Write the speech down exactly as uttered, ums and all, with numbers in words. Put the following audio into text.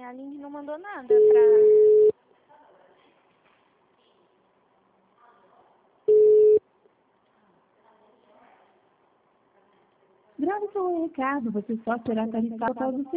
a Aline não mandou nada pra... Grave seu recado, você só será tarifado após o